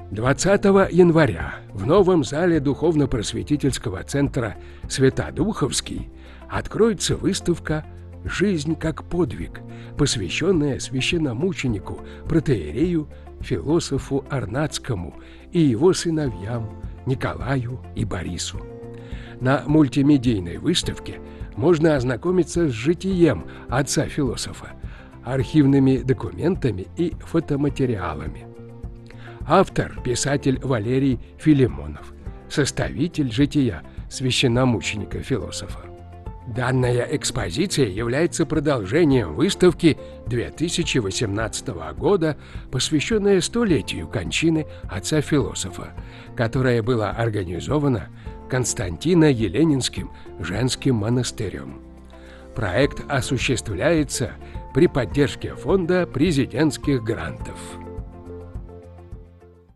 20 января в новом зале духовно-просветительского центра Святодуховский откроется выставка «Жизнь как подвиг», посвященная священномученику, протоиерею, философу Арнатскому и его сыновьям Николаю и Борису. На мультимедийной выставке можно ознакомиться с житием отца-философа, архивными документами и фотоматериалами. Автор – писатель Валерий Филимонов, составитель жития священномученика-философа. Данная экспозиция является продолжением выставки 2018 года, посвященной столетию кончины отца-философа, которая была организована Константино-Еленинским женским монастырем. Проект осуществляется при поддержке фонда президентских грантов.